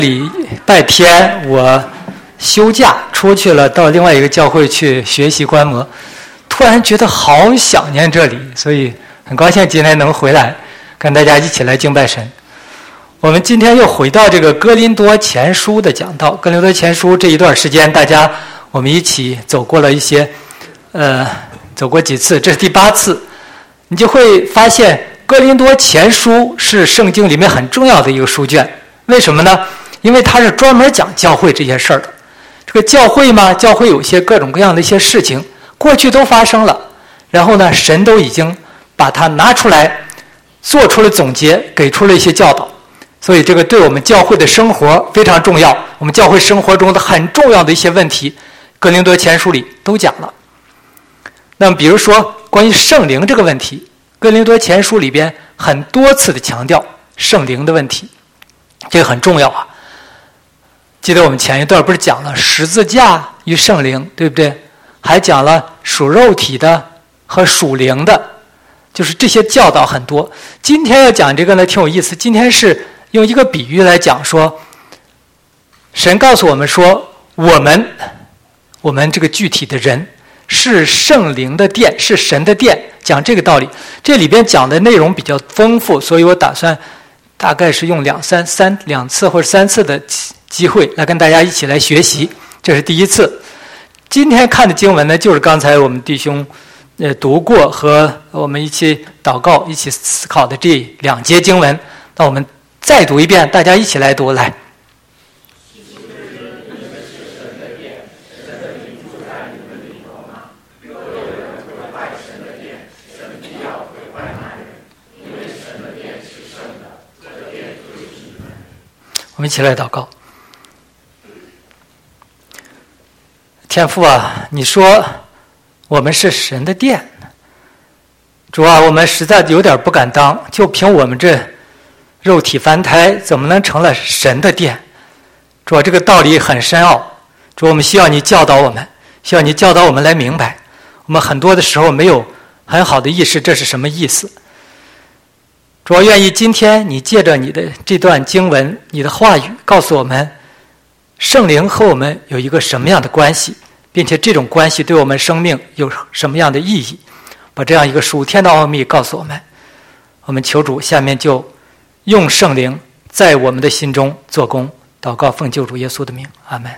礼拜天我休假出去了，到另外一个教会去学习观摩，突然觉得好想念这里，所以很高兴今天能回来跟大家一起来敬拜神。我们今天又回到这个哥林多前书的讲道。哥林多前书这一段时间我们一起走过了一些走过几次，这是第8次。你就会发现哥林多前书是圣经里面很重要的一个书卷。为什么呢？因为它是专门讲教会这些事儿的。这个教会嘛，教会有些各种各样的一些事情过去都发生了，然后呢神都已经把它拿出来做出了总结，给出了一些教导，所以这个对我们教会的生活非常重要。我们教会生活中的很重要的一些问题，哥林多前书里都讲了。那么比如说关于圣灵这个问题，哥林多前书里边很多次的强调圣灵的问题，这个很重要啊。记得我们前一段不是讲了十字架与圣灵，对不对？还讲了属肉体的和属灵的，就是这些教导很多。今天要讲这个呢挺有意思，今天是用一个比喻来讲说，神告诉我们说我们这个具体的人是圣灵的殿，是神的殿，讲这个道理。这里边讲的内容比较丰富，所以我打算大概是用两次或者3次的机会来跟大家一起来学习，这是第一次。今天看的经文呢，就是刚才我们弟兄读过和我们一起祷告一起思考的这2节经文。那我们再读一遍，大家一起来读，来。我们一起来祷告。天父啊，你说我们是神的殿，主啊，我们实在有点不敢当，就凭我们这肉体凡胎怎么能成了神的殿？主啊，这个道理很深奥，主，我们需要你教导我们，需要你教导我们来明白。我们很多的时候没有很好的意识这是什么意思。主啊，愿意今天你借着你的这段经文，你的话语告诉我们圣灵和我们有一个什么样的关系，并且这种关系对我们生命有什么样的意义，把这样一个属天的奥秘告诉我们。我们求主下面就用圣灵在我们的心中做工，祷告奉救主耶稣的名，阿们。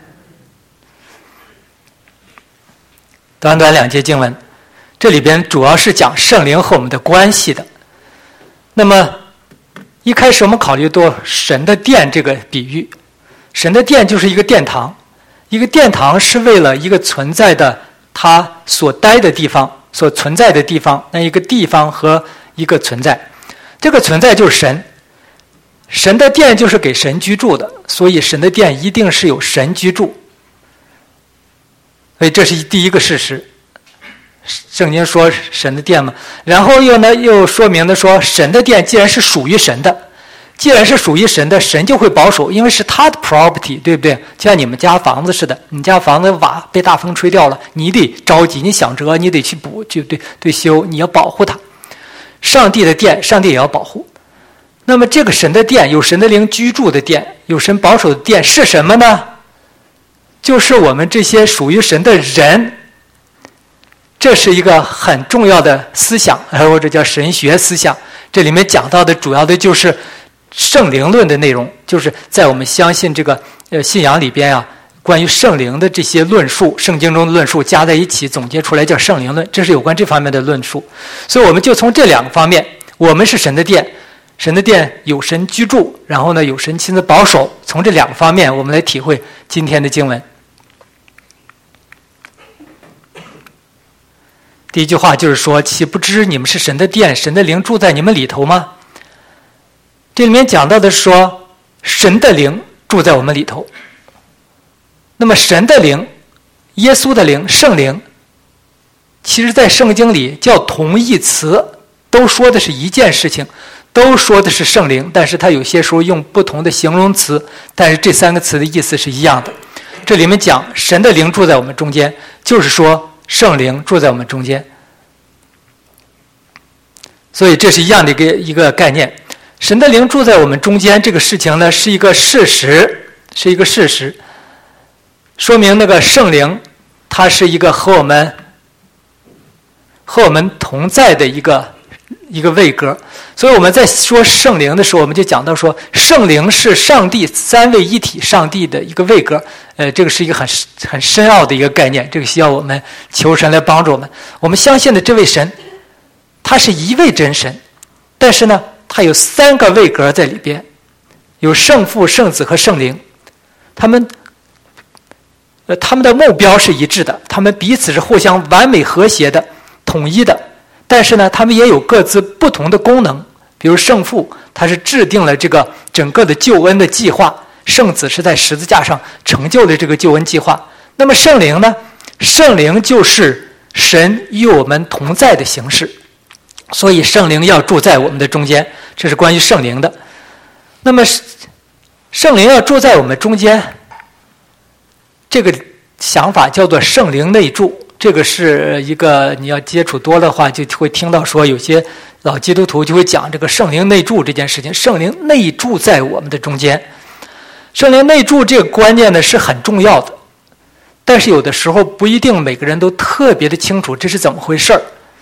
短短2节经文，这里边主要是讲圣灵和我们的关系的。那么一开始我们考虑到神的殿这个比喻，神的殿就是一个殿堂，一个殿堂是为了一个存在的他所待的地方，所存在的地方，那一个地方和一个存在，这个存在就是神。神的殿就是给神居住的，所以神的殿一定是有神居住，所以这是第一个事实。圣经说神的殿嘛，然后又说明的说神的殿既然是属于神的，既然是属于神的，神就会保守，因为是他的 property， 对不对？就像你们家房子似的，你家房子瓦被大风吹掉了，你得着急，你想辙，你得去补，就对修，你要保护它。上帝的殿，上帝也要保护。那么这个神的殿，有神的灵居住的殿，有神保守的殿是什么呢？就是我们这些属于神的人。这是一个很重要的思想，或者叫神学思想。这里面讲到的主要的就是圣灵论的内容，就是在我们相信这个信仰里边啊，关于圣灵的这些论述，圣经中的论述加在一起总结出来叫圣灵论，这是有关这方面的论述。所以我们就从这2个方面，我们是神的殿，神的殿有神居住，然后呢有神亲自保守，从这2个方面我们来体会今天的经文。第一句话就是说，岂不知你们是神的殿，神的灵住在你们里头吗？这里面讲到的是说神的灵住在我们里头。那么神的灵，耶稣的灵，圣灵，其实在圣经里叫同义词，都说的是一件事情，都说的是圣灵，但是它有些时候用不同的形容词，但是这3个词的意思是一样的。这里面讲神的灵住在我们中间，就是说圣灵住在我们中间，所以这是一样的一个概念。神的灵住在我们中间这个事情呢，是一个事实， 是一个事实，说明那个圣灵它是一个和我们同在的一个位格。所以我们在说圣灵的时候，我们就讲到说圣灵是上帝三位一体上帝的一个位格。这个是一个很深奥的一个概念，这个需要我们求神来帮助我们。我们相信的这位神，他是一位真神，但是呢他有三个位格在里边，有圣父、圣子和圣灵。他们的目标是一致的，他们彼此是互相完美和谐的、统一的。但是呢，他们也有各自不同的功能。比如圣父，他是制定了这个整个的救恩的计划；圣子是在十字架上成就了这个救恩计划。那么圣灵呢？圣灵就是神与我们同在的形式，所以圣灵要住在我们的中间，这是关于圣灵的。那么圣灵要住在我们中间，这个想法叫做圣灵内住。这个是一个你要接触多的话，就会听到说有些老基督徒就会讲这个圣灵内住这件事情。圣灵内住在我们的中间，圣灵内住这个观念呢是很重要的，但是有的时候不一定每个人都特别的清楚这是怎么回事儿。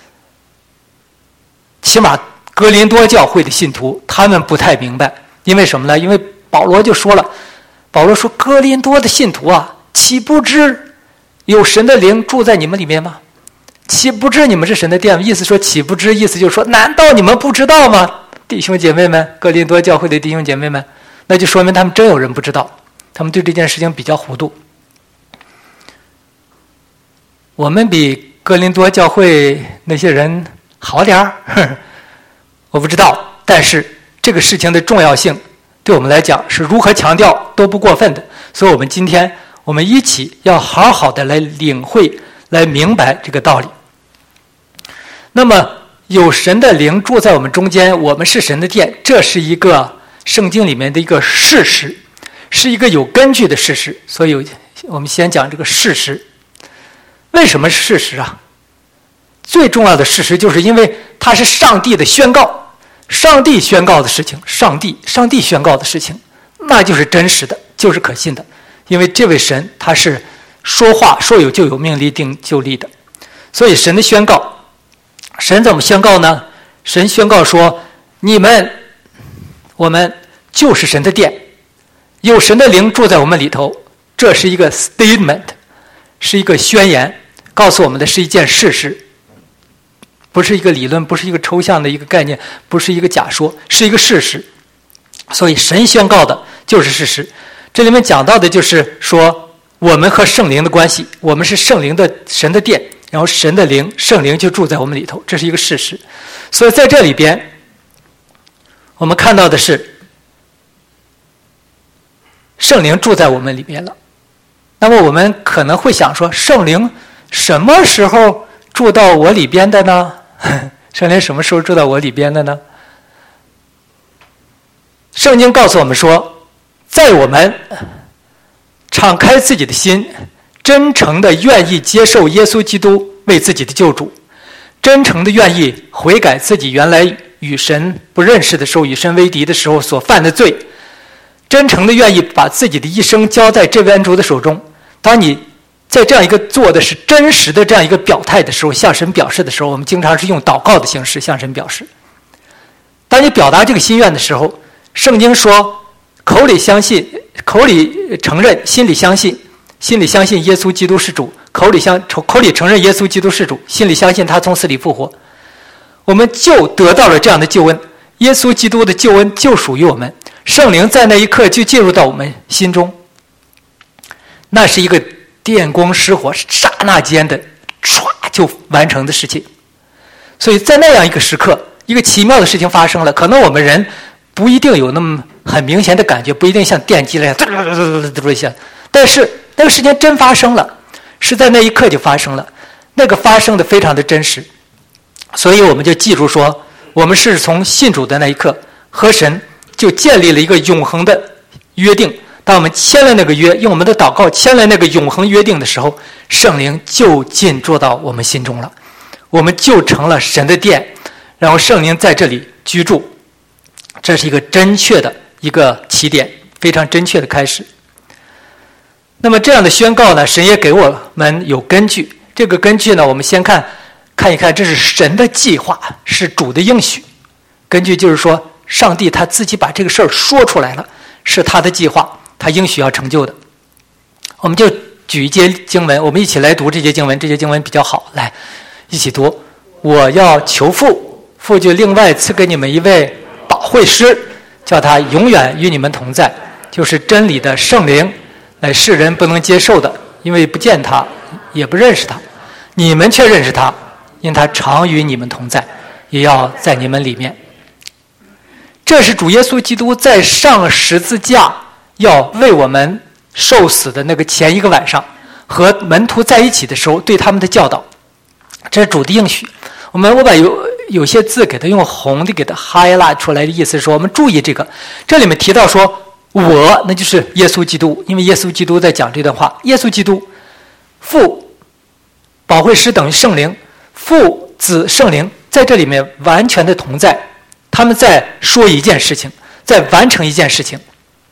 起码哥林多教会的信徒他们不太明白，因为什么呢？因为保罗就说了，保罗说哥林多的信徒啊，岂不知有神的灵住在你们里面吗？岂不知你们是神的殿吗？意思说岂不知，意思就是说难道你们不知道吗？弟兄姐妹们，哥林多教会的弟兄姐妹们，那就说明他们真有人不知道，他们对这件事情比较糊涂。我们比哥林多教会那些人好点儿，我不知道，但是这个事情的重要性对我们来讲是如何强调都不过分的。所以我们今天我们一起要好好的来领会、来明白这个道理。那么有神的灵住在我们中间，我们是神的殿，这是一个圣经里面的一个事实，是一个有根据的事实。所以我们先讲这个事实。为什么是事实啊？最重要的事实就是因为它是上帝的宣告，上帝宣告的事情，上帝宣告的事情，那就是真实的，就是可信的。因为这位神他是说话说有就有，命立定就立的。所以神的宣告，神怎么宣告呢？神宣告说我们就是神的殿，有神的灵住在我们里头，这是一个 statement， 是一个宣言，告诉我们的是一件事实，不是一个理论，不是一个抽象的一个概念，不是一个假说，是一个事实。所以神宣告的就是事实。这里面讲到的就是说我们和圣灵的关系，我们是圣灵的神的殿，然后神的灵圣灵就住在我们里头，这是一个事实。所以在这里边我们看到的是圣灵住在我们里面了。那么我们可能会想说，圣灵什么时候住到我里边的呢？圣灵什么时候住到我里边的呢？圣经告诉我们说，在我们敞开自己的心，真诚的愿意接受耶稣基督为自己的救主，真诚的愿意悔改自己原来与神不认识的时候，与神为敌的时候所犯的罪，真诚的愿意把自己的一生交在这位恩主的手中。当你在这样一个做的是真实的这样一个表态的时候，向神表示的时候，我们经常是用祷告的形式向神表示。当你表达这个心愿的时候，圣经说口里相信，口里承认，心里相信，心里相信耶稣基督是主，口里承认耶稣基督是主，心里相信他从死里复活，我们就得到了这样的救恩。耶稣基督的救恩就属于我们，圣灵在那一刻就进入到我们心中，那是一个电光石火，刹那间的唰就完成的事情。所以在那样一个时刻，一个奇妙的事情发生了，可能我们人不一定有那么很明显的感觉，不一定像电击那样一下，但是那个事情真发生了，是在那一刻就发生了，那个发生的非常的真实。所以我们就记住说，我们是从信主的那一刻和神就建立了一个永恒的约定。当我们签了那个约，用我们的祷告签了那个永恒约定的时候，圣灵就进驻到我们心中了，我们就成了神的殿，然后圣灵在这里居住。这是一个真确的一个起点，非常真确的开始。 那么这样的宣告呢，神也给我们有根据。这个根据呢，我们先看一看，这是神的计划，是主的应许。根据就是说，上帝他自己把这个事儿说出来了，是他的计划，他应许要成就的。我们就举一节经文，我们一起来读这节经文。这节经文比较好，来一起读。我要求父，父就另外赐给你们一位保惠师，叫他永远与你们同在，就是真理的圣灵，乃世人不能接受的，因为不见他，也不认识他。你们却认识他，因他常与你们同在，也要在你们里面。这是主耶稣基督在上十字架要为我们受死的那个前一个晚上，和门徒在一起的时候对他们的教导。这是主的应许。我把有些字给它用红的给它 highlight 出来的意思是说，我们注意这个，这里面提到说我，那就是耶稣基督，因为耶稣基督在讲这段话。耶稣基督、父、保惠师等于圣灵，父、子、圣灵在这里面完全的同在，他们在说一件事情，在完成一件事情。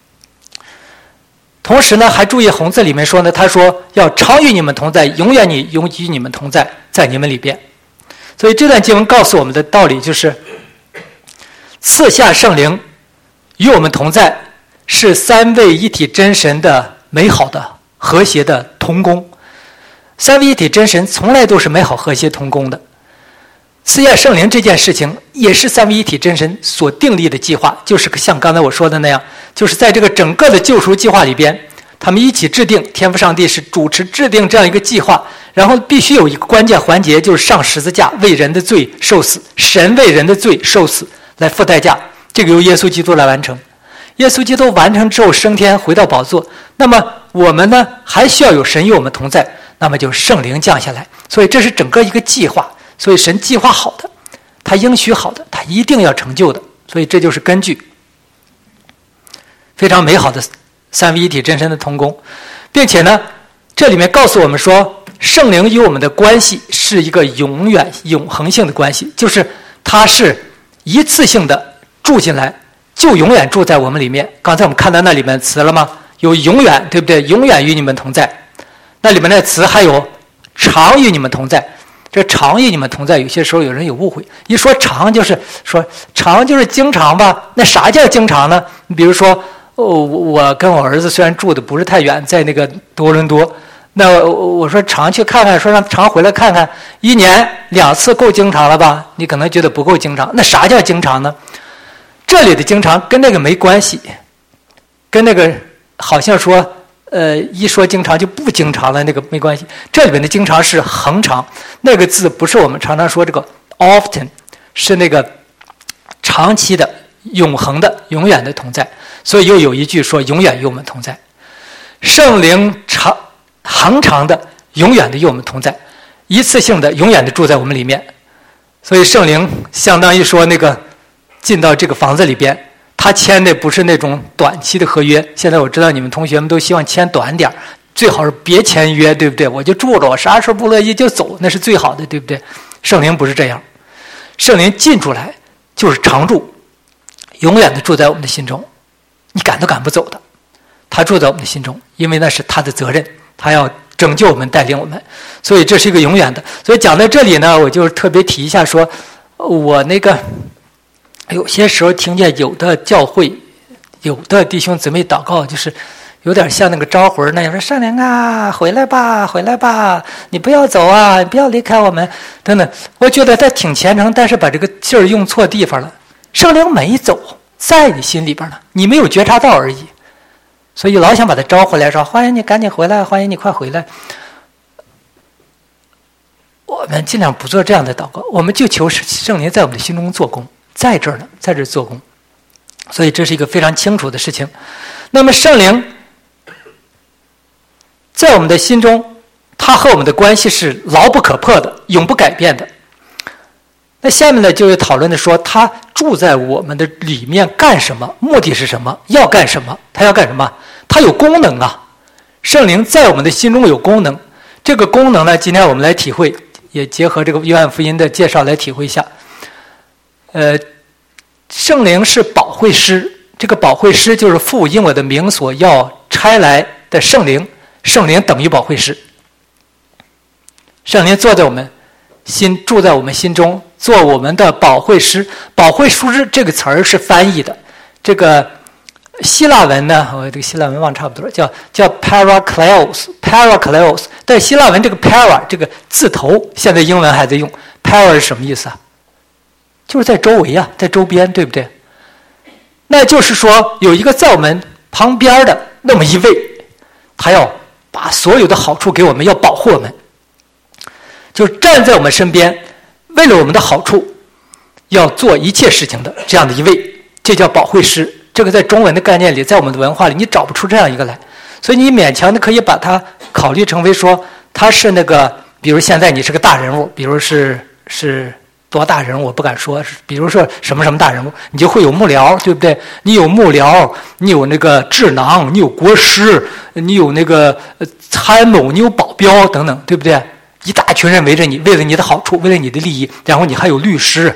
同时呢，还注意红字里面说呢，他说要常与你们同在，永远与你们同在，在你们里边。所以这段经文告诉我们的道理就是，赐下圣灵与我们同在，是三位一体真神的美好的和谐的同工。三位一体真神从来都是美好和谐同工的。赐下圣灵这件事情也是三位一体真神所订立的计划，就是像刚才我说的那样，就是在这个整个的救赎计划里边，他们一起制定，天父上帝是主持制定这样一个计划，然后必须有一个关键环节，就是上十字架为人的罪受死，神为人的罪受死来付代价，这个由耶稣基督来完成。耶稣基督完成之后升天回到宝座，那么我们呢还需要有神与我们同在，那么就圣灵降下来。所以这是整个一个计划，所以神计划好的，他应许好的，他一定要成就的，所以这就是根据非常美好的三位一体真神的同工。并且呢，这里面告诉我们说，圣灵与我们的关系是一个永远永恒性的关系，就是它是一次性的住进来，就永远住在我们里面。刚才我们看到那里面词了吗？有永远，对不对？永远与你们同在。那里面的词还有常与你们同在。这常与你们同在，有些时候有人有误会，一说常就是说常就是经常吧，那啥叫经常呢？你比如说我跟我儿子虽然住的不是太远，在那个多伦多，那我说常去看看，说让常回来看看，1年2次够经常了吧？你可能觉得不够经常，那啥叫经常呢？这里的经常跟那个没关系，跟那个好像说一说经常就不经常了，那个没关系。这里面的经常是恒常，那个字不是我们常常说这个 often， 是那个长期的、永恒的、永远的同在。所以又有一句说永远与我们同在。圣灵恒常的、永远的与我们同在，一次性的、永远的住在我们里面。所以圣灵相当于说那个进到这个房子里边，他签的不是那种短期的合约。现在我知道你们同学们都希望签短点，最好是别签约，对不对？我就住着，我啥时候不乐意就走，那是最好的，对不对？圣灵不是这样，圣灵进出来就是常住，永远的住在我们的心中，你赶都赶不走的。他住在我们的心中，因为那是他的责任，他要拯救我们、带领我们，所以这是一个永远的。所以讲到这里呢，我就特别提一下说，我那个有些时候听见有的教会、有的弟兄姊妹祷告，就是有点像那个招魂那样，说圣灵啊，回来吧，回来吧，你不要走啊，你不要离开我们等等。我觉得他挺虔诚，但是把这个劲儿用错地方了。圣灵没走，在你心里边呢，你没有觉察到而已。所以老想把他招回来，说欢迎你赶紧回来，欢迎你快回来。我们尽量不做这样的祷告，我们就求圣灵在我们的心中做工，在这儿呢，在这儿做工。所以这是一个非常清楚的事情。那么圣灵在我们的心中，他和我们的关系是牢不可破的，永不改变的。那下面呢，就有讨论的说，他住在我们的里面干什么？目的是什么？要干什么？他要干什么？他有功能啊！圣灵在我们的心中有功能。这个功能呢，今天我们来体会，也结合这个约翰福音的介绍来体会一下。圣灵是保惠师，这个保惠师就是父因我的名所要差来的圣灵， 圣灵等于保惠师。圣灵坐在我们心，住在我们心中，做我们的保惠师。保惠师这个词儿是翻译的，这个希腊文呢，我这个希腊文忘差不多，叫 parakleos， 但是希腊文这个 para 这个字头，现在英文还在用。para 是什么意思啊？就是在周围啊，在周边，对不对？那就是说，有一个在我们旁边的那么一位，他要把所有的好处给我们，要保护我们，就是站在我们身边，为了我们的好处，要做一切事情的这样的一位，这叫保惠师。这个在中文的概念里，在我们的文化里，你找不出这样一个来，所以你勉强的可以把它考虑成为说，他是那个，比如现在你是个大人物，比如是多大人物我不敢说，比如说什么什么大人物，你就会有幕僚，对不对？你有幕僚，你有那个智囊，你有国师，你有那个参谋，你有保镖等等，对不对？一大群人围着你，为了你的好处，为了你的利益，然后你还有律师。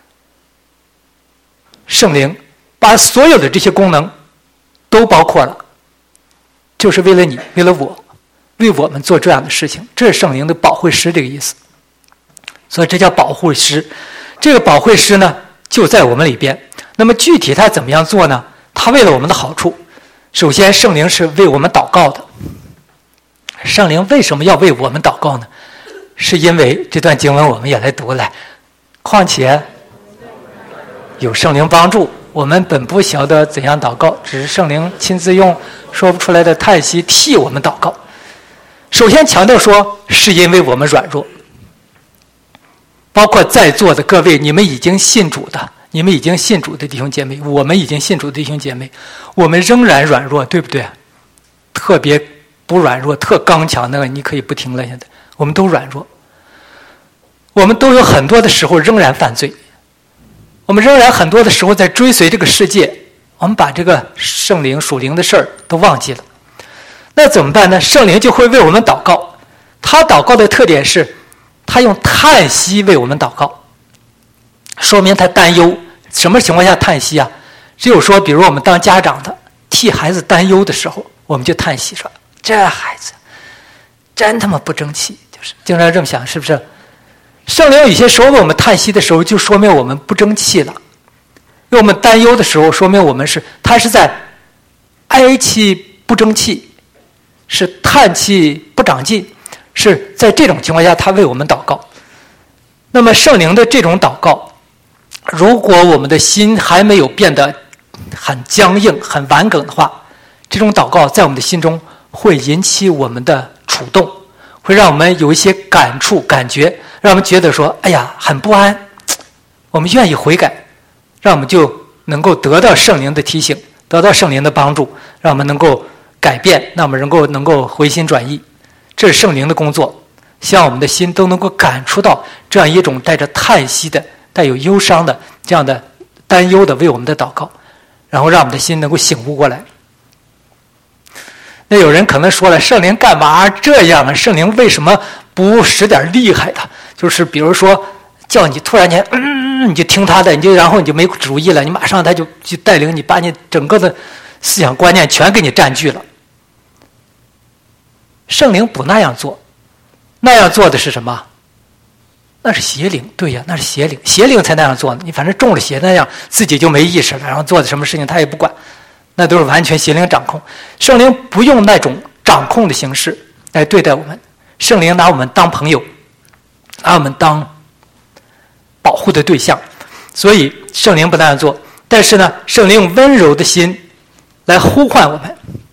圣灵把所有的这些功能都包括了，就是为了你，为了我，为我们做这样的事情，这是圣灵的保惠师这个意思。所以这叫保惠师。这个保惠师呢，就在我们里边。那么具体他怎么样做呢？他为了我们的好处，首先圣灵是为我们祷告的。圣灵为什么要为我们祷告呢？是因为这段经文我们也来读来，况且有圣灵帮助，我们本不晓得怎样祷告，只是圣灵亲自用说不出来的叹息替我们祷告。首先强调说，是因为我们软弱。包括在座的各位，你们已经信主的弟兄姐妹，我们已经信主的弟兄姐妹，我们仍然软弱，对不对？特别不软弱，特刚强，那个你可以不听了。现在我们都软弱，我们都有很多的时候仍然犯罪，我们仍然很多的时候在追随这个世界，我们把这个圣灵属灵的事儿都忘记了。那怎么办呢？圣灵就会为我们祷告。他祷告的特点是，他用叹息为我们祷告，说明他担忧。什么情况下叹息啊？只有说，比如我们当家长的替孩子担忧的时候，我们就叹息说：“这孩子真他妈不争气。”就是经常这么想，是不是？圣灵有些时候为我们叹息的时候，就说明我们不争气了；为我们担忧的时候，说明我们他是在哀泣不争气，是叹气不长进。是在这种情况下，他为我们祷告。那么圣灵的这种祷告，如果我们的心还没有变得很僵硬、很顽梗的话，这种祷告在我们的心中会引起我们的触动，会让我们有一些感触、感觉，让我们觉得说：“哎呀，很不安。”我们愿意悔改，让我们就能够得到圣灵的提醒，得到圣灵的帮助，让我们能够改变，让我们能够回心转意。这是圣灵的工作，希望我们的心都能够感触到这样一种带着叹息的、带有忧伤的这样的担忧的为我们的祷告，然后让我们的心能够醒悟过来。那有人可能说了，圣灵干嘛这样啊？圣灵为什么不使点厉害的？就是比如说叫你突然间你就听他的，然后你就没主意了，你马上他就带领你，把你整个的思想观念全给你占据了。圣灵不那样做，那样做的是什么？那是邪灵。对呀，那是邪灵，邪灵才那样做呢。你反正中了邪那样，自己就没意识了，然后做的什么事情他也不管，那都是完全邪灵掌控。圣灵不用那种掌控的形式来对待我们，圣灵拿我们当朋友，拿我们当保护的对象，所以圣灵不那样做。但是呢，圣灵用温柔的心来呼唤我们。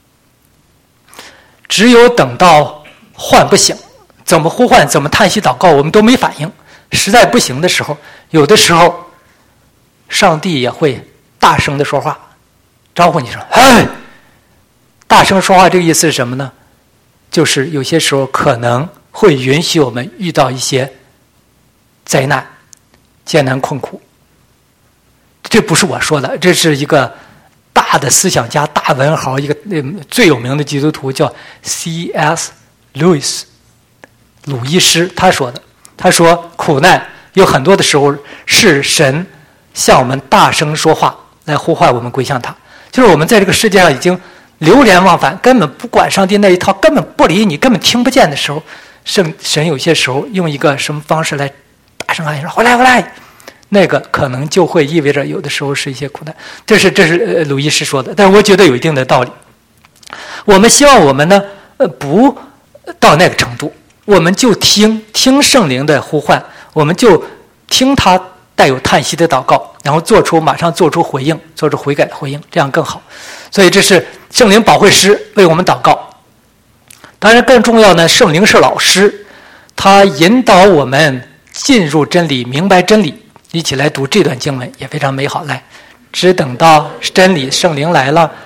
只有等到唤不醒，怎么呼唤，怎么叹息祷告，我们都没反应。实在不行的时候，有的时候上帝也会大声的说话，招呼你说：“哎！”大声说话这个意思是什么呢？就是有些时候可能会允许我们遇到一些灾难、艰难困苦。这不是我说的，这是一个大的思想家、大文豪，一个最有名的基督徒叫 C.S. Lewis 鲁伊斯，他说的。他说，苦难有很多的时候是神向我们大声说话，来呼唤我们归向他。就是我们在这个世界上已经流连忘返，根本不管上帝那一套，根本不理你，根本听不见的时候，神有些时候用一个什么方式来大声喊说回来回来，那个可能就会意味着有的时候是一些苦难。这是鲁伊士说的，但是我觉得有一定的道理。我们希望我们呢不到那个程度，我们就听圣灵的呼唤，我们就听他带有叹息的祷告，然后马上做出回应，做出悔改的回应，这样更好。所以这是圣灵保惠师为我们祷告。当然更重要呢，圣灵是老师，他引导我们进入真理，明白真理。一起来读这段经文也非常美好。来，只等到真理圣灵来了，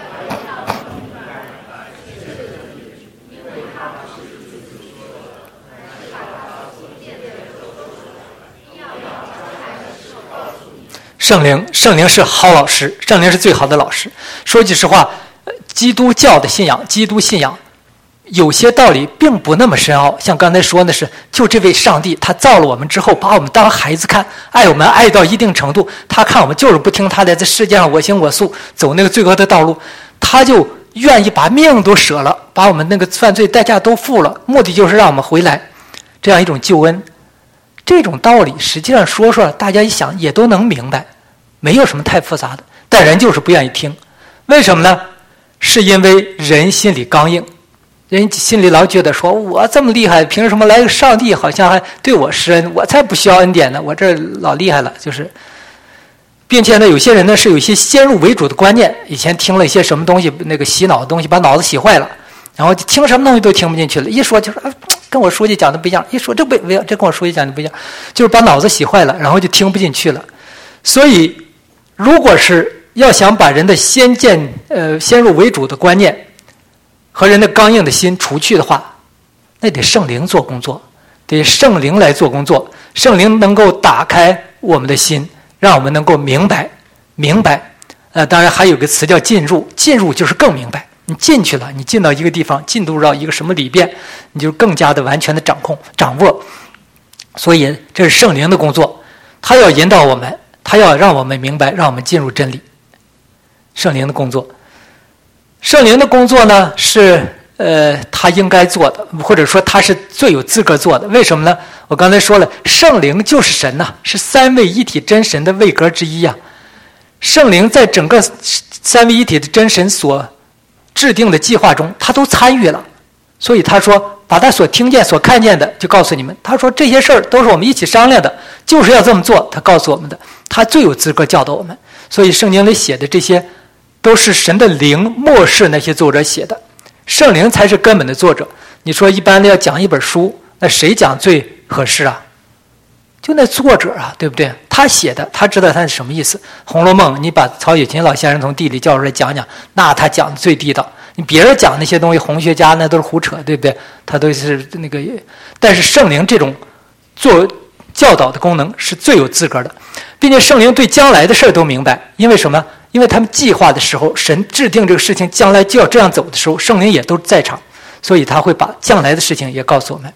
圣灵是好老师，圣灵是最好的老师。说句实话，基督教的信仰，基督信仰有些道理并不那么深奥。像刚才说的是，就这位上帝他造了我们之后，把我们当孩子看，爱我们爱到一定程度，他看我们就是不听他的，在世界上我行我素，走那个罪恶的道路，他就愿意把命都舍了，把我们那个犯罪代价都付了，目的就是让我们回来，这样一种救恩。这种道理实际上说大家一想也都能明白，没有什么太复杂的，但人就是不愿意听。为什么呢？是因为人心里刚硬，人心里老觉得说我这么厉害，凭什么来个上帝好像还对我施恩，我才不需要恩典呢，我这老厉害了。就是并且呢，有些人呢是有一些先入为主的观念，以前听了一些什么东西，那个洗脑的东西把脑子洗坏了，然后听什么东西都听不进去了，一说就是跟我书记讲的不一样，一说这跟我书记讲的不一样，就是把脑子洗坏了，然后就听不进去了。所以如果是要想把人的先入为主的观念和人的刚硬的心除去的话，那得圣灵做工作，得圣灵来做工作。圣灵能够打开我们的心，让我们能够明白。当然还有个词叫进入，进入就是更明白。你进去了，你进到一个地方，进入到一个什么里边，你就更加的完全的掌握。所以这是圣灵的工作，他要引导我们，他要让我们明白，让我们进入真理。圣灵的工作，圣灵的工作呢是他应该做的，或者说他是最有资格做的。为什么呢？我刚才说了，圣灵就是神呐，是三位一体真神的位格之一呀。圣灵在整个三位一体的真神所制定的计划中，他都参与了。所以他说把他所听见所看见的就告诉你们，他说这些事儿都是我们一起商量的，就是要这么做，他告诉我们的，他最有资格教导我们。所以圣经里写的这些都是神的灵漠视那些作者写的，圣灵才是根本的作者。你说一般的要讲一本书，那谁讲最合适啊？就那作者啊，对不对？他写的，他知道他是什么意思。《红楼梦》，你把曹雪芹老先生从地里叫出来讲讲，那他讲的最地道。你别人讲那些东西，红学家那都是胡扯，对不对？他都是那个，但是圣灵这种做教导的功能是最有资格的，并且圣灵对将来的事都明白。因为什么？因为他们计划的时候，神制定这个事情将来就要这样走的时候，圣灵也都在场，所以他会把将来的事情也告诉我们。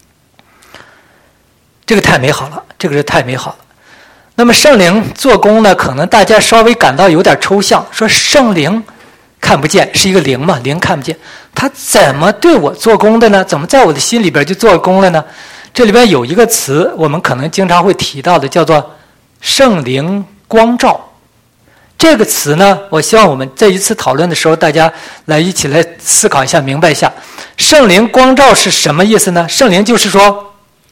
这个太美好了，这个是太美好了。那么圣灵做工呢，可能大家稍微感到有点抽象，说圣灵看不见，是一个灵嘛，灵看不见，他怎么对我做工的呢？怎么在我的心里边就做工了呢？这里边有一个词我们可能经常会提到的，叫做圣灵光照。这个词呢，我希望我们在一次讨论的时候，大家一起来思考一下，明白一下圣灵光照是什么意思呢？圣灵就是说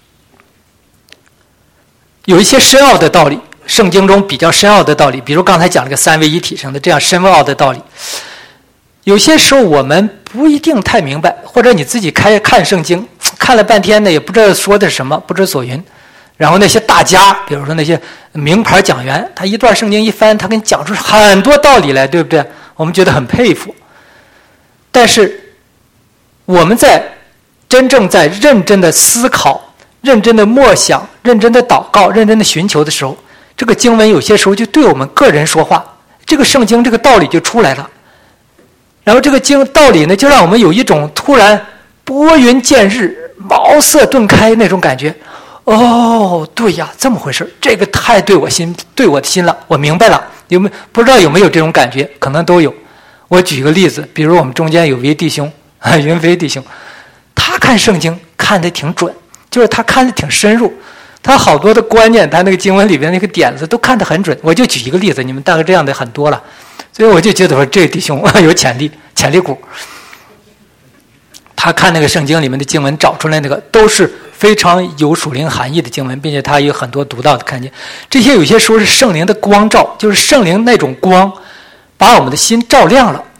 有一些深奥的道理，圣经中比较深奥的道理，比如刚才讲了个三位一体上的这样深奥的道理，有些时候我们不一定太明白，或者你自己看圣经看了半天呢，也不知道说的是什么，不知所云。然后那些大家，比如说那些名牌讲员，他一段圣经一翻，他给你讲出很多道理来，对不对？我们觉得很佩服。但是我们真正在认真的思考、认真的默想、认真的祷告、认真的寻求的时候，这个经文有些时候就对我们个人说话，这个圣经这个道理就出来了。然后这个道理呢，就让我们有一种突然拨云见日、茅塞顿开那种感觉。哦，对呀，这么回事，这个太对我的心了，我明白了。不知道有没有这种感觉？可能都有。 我举一个例子，比如我们中间有位弟兄云飞弟兄，他看圣经看得挺准，就是他看得挺深入，他好多的观念，他那个经文里边那个点子都看得很准。我就举一个例子，你们大概这样的很多了，所以我就觉得说这个弟兄有潜力股。他看那个圣经里面的经文找出来那个都是非常有属灵含义的经文，并且他有很多独到的看见。这些有些时候是圣灵的光照，就是圣灵那种光把我们的心照亮了。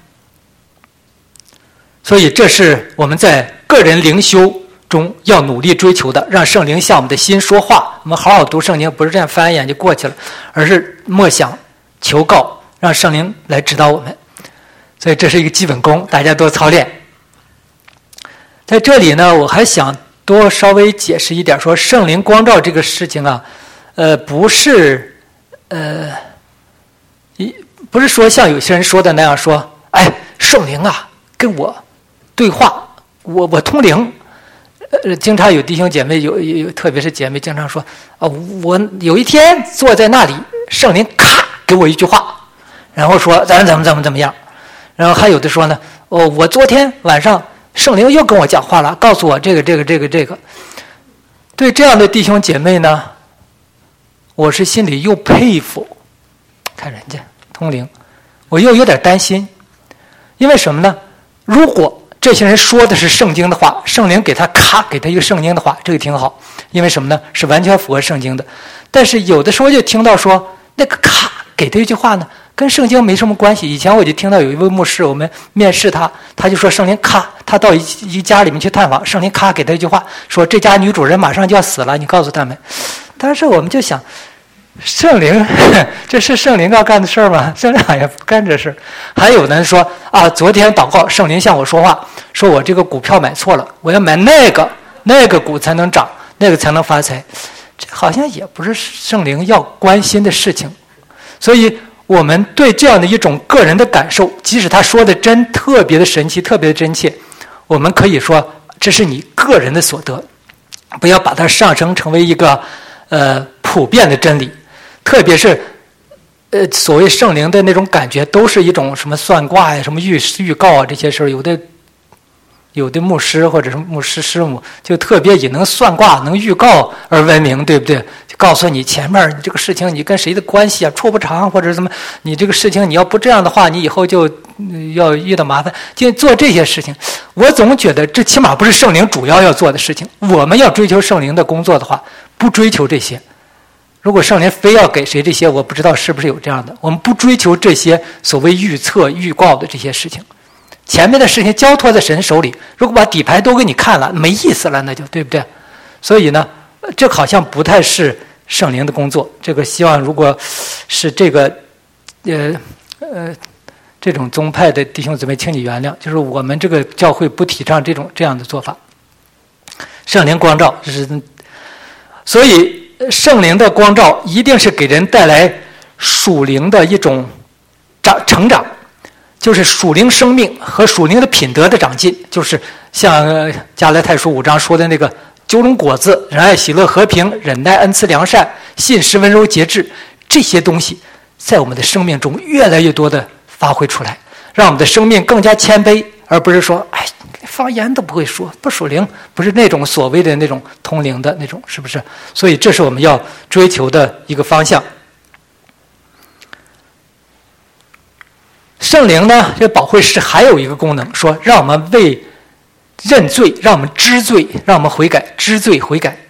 所以这是我们在个人灵修中要努力追求的，让圣灵向我们的心说话。我们好好读圣经，不是这样翻一眼就过去了，而是默想求告，让圣灵来指导我们。所以这是一个基本功，大家多操练。在这里呢，我还想多稍微解释一点，说圣灵光照这个事情啊，不是说像有些人说的那样说，哎，圣灵啊跟我对话，我通灵。经常有弟兄姐妹有特别是姐妹经常说，我有一天坐在那里，圣灵咔给我一句话，然后说怎么样，然后还有的说呢，我昨天晚上圣灵又跟我讲话了，告诉我这个。对这样的弟兄姐妹呢，我是心里又佩服，看人家通灵，我又有点担心。因为什么呢？如果这些人说的是圣经的话，圣灵给他一个圣经的话，这个挺好。因为什么呢？是完全符合圣经的。但是有的时候就听到说那个给他一句话呢，跟圣经没什么关系。以前我就听到有一位牧师，我们面试他就说圣灵他到一家里面去探访，圣灵给他一句话，说这家女主人马上就要死了，你告诉他们。但是我们就想，圣灵这是圣灵要干的事儿吗？圣灵也不干这事。还有人说昨天祷告，圣灵向我说话，说我这个股票买错了，我要买那个股才能涨，那个才能发财。这好像也不是圣灵要关心的事情。所以我们对这样的一种个人的感受，即使他说的真特别的神奇，特别的真切，我们可以说这是你个人的所得，不要把它上升成为一个普遍的真理。特别是所谓圣灵的那种感觉，都是一种什么算卦呀、什么预告啊，这些事儿，有的牧师或者是牧师师母就特别以能算卦、能预告而闻名，对不对？就告诉你前面你这个事情你跟谁的关系啊处不长，或者什么你这个事情你要不这样的话，你以后就要遇到麻烦，就做这些事情。我总觉得这起码不是圣灵主要做的事情。我们要追求圣灵的工作的话，不追求这些。如果圣灵非要给谁这些，我不知道是不是有这样的。我们不追求这些所谓预测、预告的这些事情。前面的事情交托在神手里，如果把底牌都给你看了，没意思了，那就对不对？所以呢，这好像不太是圣灵的工作。这个希望如果是这个这种宗派的弟兄姊妹，请你原谅，就是我们这个教会不提倡这样的做法。圣灵光照，所以圣灵的光照一定是给人带来属灵的一种成长。就是属灵生命和属灵的品德的长进，就是像加拉太书5章说的那个9种果子：仁爱、喜乐、和平、忍耐、恩慈、良善、信实、温柔、节制，这些东西在我们的生命中越来越多的发挥出来，让我们的生命更加谦卑，而不是说方言都不会说，不属灵，不是那种所谓的那种通灵的那种，是不是？所以这是我们要追求的一个方向。圣灵呢，这保惠师还有一个功能，说让我们为认罪，让我们知罪，让我们悔改，知罪悔改，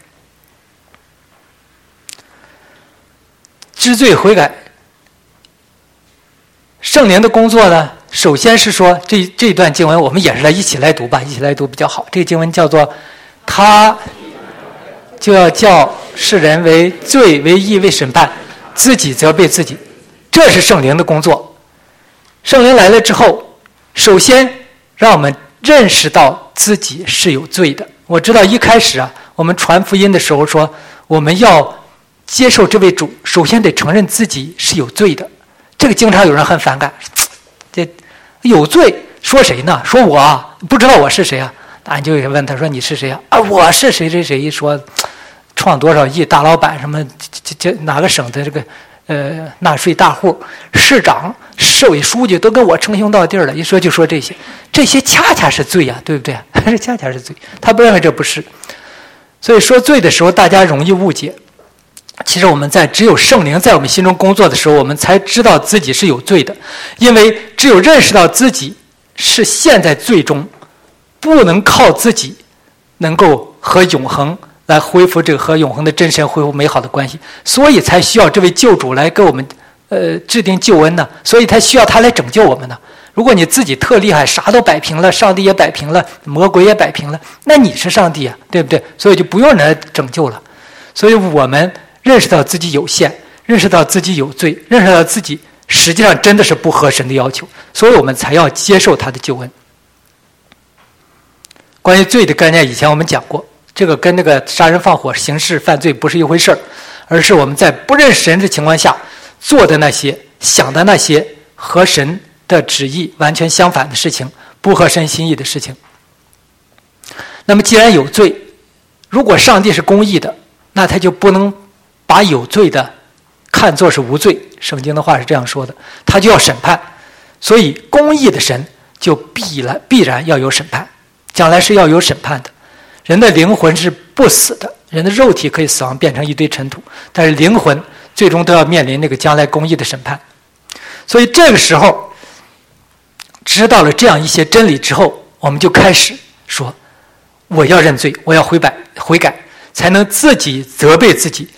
知罪悔改。圣灵的工作呢，首先是说这段经文我们也是一起来读吧，一起来读比较好。这个经文叫做他就要叫世人为罪为义为审判，自己责备自己，这是圣灵的工作。圣灵来了之后，首先让我们认识到自己是有罪的。我知道一开始我们传福音的时候说，我们要接受这位主，首先得承认自己是有罪的。这个经常有人很反感，这有罪说谁呢？说我不知道我是谁啊？俺就问他说你是谁啊？我是谁谁谁，一说创多少亿大老板什么这哪个省的这个纳税大户、市长、市委书记都跟我称兄道弟了，一说就说这些，这些恰恰是罪啊，对不对？这恰恰是罪，他不认为这不是。所以说罪的时候，大家容易误解。其实我们只有圣灵在我们心中工作的时候，我们才知道自己是有罪的，因为只有认识到自己是陷在罪中，不能靠自己能够和永恒来恢复这个和永恒的真神恢复美好的关系，所以才需要这位救主来给我们制定救恩呢，所以才需要他来拯救我们呢。如果你自己特厉害，啥都摆平了，上帝也摆平了，魔鬼也摆平了，那你是上帝啊，对不对？所以就不用人来拯救了。所以我们认识到自己有限，认识到自己有罪，认识到自己实际上真的是不合神的要求，所以我们才要接受他的救恩。关于罪的概念，以前我们讲过，这个跟那个杀人放火、刑事犯罪不是一回事儿，而是我们在不认识神的情况下做的那些、想的那些和神的旨意完全相反的事情，不合神心意的事情。那么既然有罪，如果上帝是公义的，那他就不能把有罪的看作是无罪，圣经的话是这样说的，他就要审判。所以公义的神就必然要有审判，将来是要有审判的。人的灵魂是不死的，人的肉体可以死亡变成一堆尘土，但是灵魂最终都要面临那个将来公义的审判。所以这个时候知道了这样一些真理之后，我们就开始说我要认罪，我要悔改，才能自己责备自己，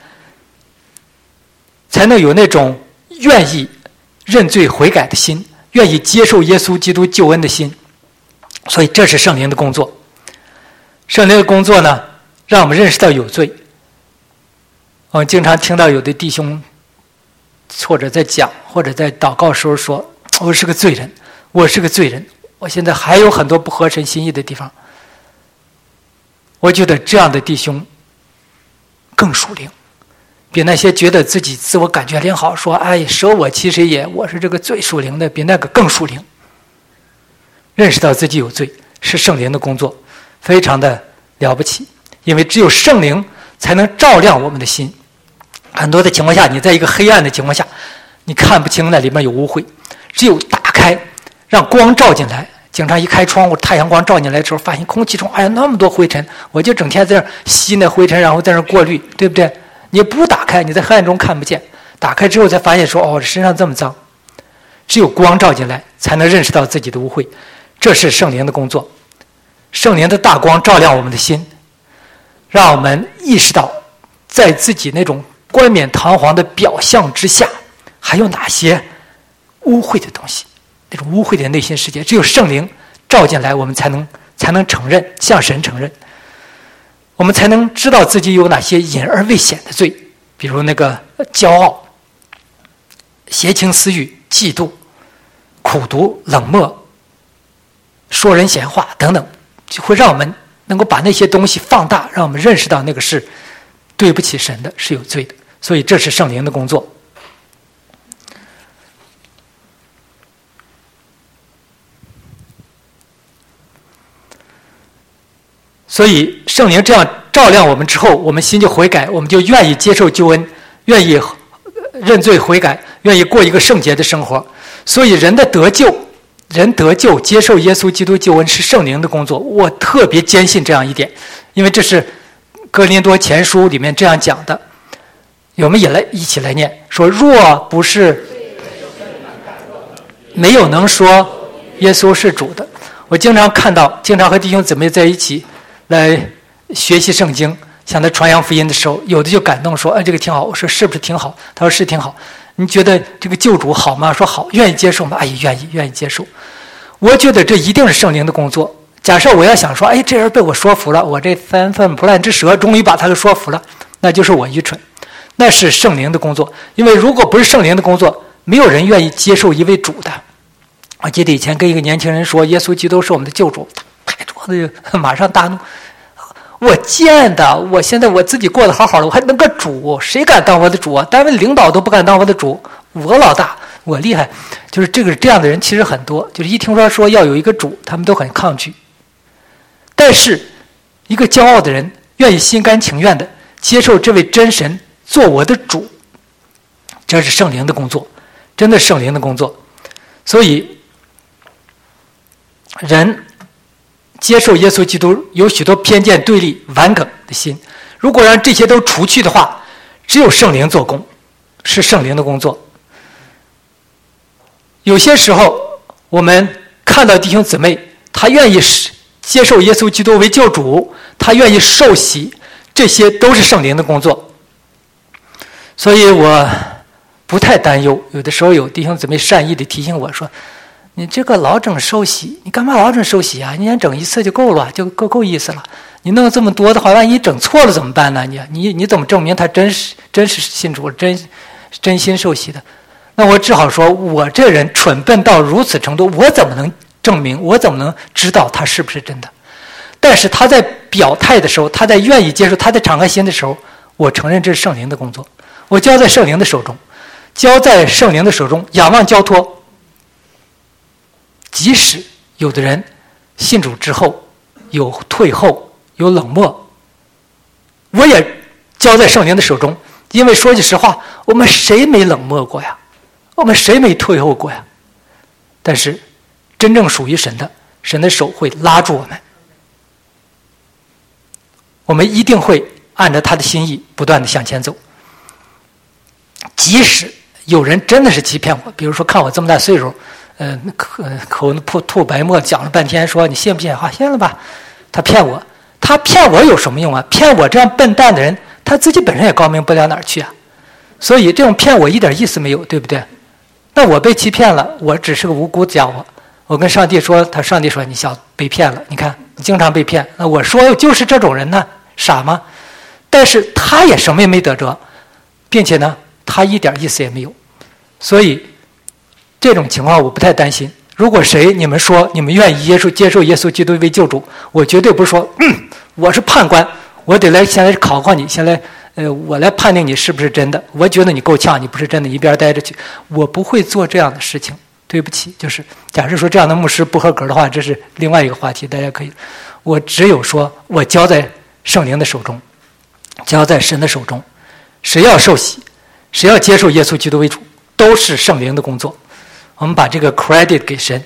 才能有那种愿意认罪悔改的心，愿意接受耶稣基督救恩的心。所以这是圣灵的工作。圣灵的工作呢，让我们认识到有罪。我们经常听到有的弟兄或者在讲或者在祷告时候说，我是个罪人，我是个罪人，我现在还有很多不合神心意的地方。我觉得这样的弟兄更属灵，比那些觉得自己自我感觉良好，说哎舍我其谁也，我是这个最属灵的，比那个更属灵。认识到自己有罪是圣灵的工作，非常的了不起，因为只有圣灵才能照亮我们的心。很多的情况下，你在一个黑暗的情况下，你看不清那里面有污秽，只有打开让光照进来。经常一开窗户，太阳光照进来的时候，发现空气中哎呀那么多灰尘，我就整天在那吸那灰尘，然后在那过滤，对不对？你不打开，你在黑暗中看不见，打开之后才发现说，哦，这身上这么脏。只有光照进来，才能认识到自己的污秽，这是圣灵的工作。圣灵的大光照亮我们的心，让我们意识到在自己那种冠冕堂皇的表象之下，还有哪些污秽的东西，那种污秽的内心世界，只有圣灵照进来，我们才能承认，向神承认，我们才能知道自己有哪些隐而未显的罪，比如那个骄傲、邪情私欲、嫉妒、苦毒、冷漠、说人闲话等等，就会让我们能够把那些东西放大，让我们认识到那个是对不起神的，是有罪的。所以这是圣灵的工作。所以圣灵这样照亮我们之后，我们心就悔改，我们就愿意接受救恩，愿意认罪悔改，愿意过一个圣洁的生活。所以人得救接受耶稣基督救恩是圣灵的工作。我特别坚信这样一点，因为这是哥林多前书里面这样讲的。我们也一起来念，说若不是没有能说耶稣是主的。我经常和弟兄姊妹在一起来学习圣经，向他传扬福音的时候，有的就感动说，哎，这个挺好。我说是不是挺好？他说是挺好。你觉得这个救主好吗？说好。愿意接受吗？哎，愿意接受。我觉得这一定是圣灵的工作。假设我要想说，哎，这人被我说服了，我这3分不烂之舌终于把他给说服了，那就是我愚蠢。那是圣灵的工作，因为如果不是圣灵的工作，没有人愿意接受一位主的。我记得以前跟一个年轻人说，耶稣基督是我们的救主，他拍桌子马上大怒。我贱的，我现在我自己过得好好的，我还能个主？谁敢当我的主啊？单位领导都不敢当我的主，我老大，我厉害。就是这样的人其实很多，就是一听说要有一个主，他们都很抗拒。但是一个骄傲的人愿意心甘情愿的接受这位真神做我的主， 这是圣灵的工作，真的是圣灵的工作。所以人接受耶稣基督有许多偏见、对立、顽梗的心，如果让这些都除去的话，只有圣灵做工，是圣灵的工作。有些时候我们看到弟兄姊妹他愿意接受耶稣基督为救主，他愿意受洗，这些都是圣灵的工作。所以我不太担忧，有的时候有弟兄姊妹善意的提醒我说，你这个老整受洗，你干嘛老整受洗啊？你先整一次就够了，就够意思了。你弄这么多的话，万一整错了怎么办呢？你怎么证明他真是信主，真心受洗的？那我只好说，我这人蠢笨到如此程度，我怎么能证明？我怎么能知道他是不是真的？但是他在表态的时候，他在愿意接受，他在敞开心的时候，我承认这是圣灵的工作，我交在圣灵的手中，交在圣灵的手中，仰望交托。即使有的人信主之后有退后，有冷漠，我也交在圣灵的手中。因为说句实话，我们谁没冷漠过呀？我们谁没退后过呀？但是真正属于神的，神的手会拉住我们，我们一定会按照他的心意不断的向前走。即使有人真的是欺骗我，比如说看我这么大岁数，口吐白沫，讲了半天，说你信不信？好，信了吧。他骗我有什么用啊？骗我这样笨蛋的人，他自己本身也高明不了哪儿去啊。所以这种骗我一点意思没有，对不对？那我被欺骗了，我只是个无辜的家伙。我跟上帝说，上帝说你小子被骗了，你看你经常被骗。那我说就是这种人呢，傻吗？但是他也什么也没得着，并且呢，他一点意思也没有。所以这种情况我不太担心。如果你们说你们愿意接受耶稣基督为救主，我绝对不是说我是判官，我得先来考考你，先来我来判定你是不是真的。我觉得你够呛，你不是真的，一边待着去。我不会做这样的事情，对不起。就是假设说这样的牧师不合格的话，这是另外一个话题，大家可以。我只有说我交在圣灵的手中，交在神的手中。谁要受洗，谁要接受耶稣基督为主，都是圣灵的工作。我们把这个 credit 给神。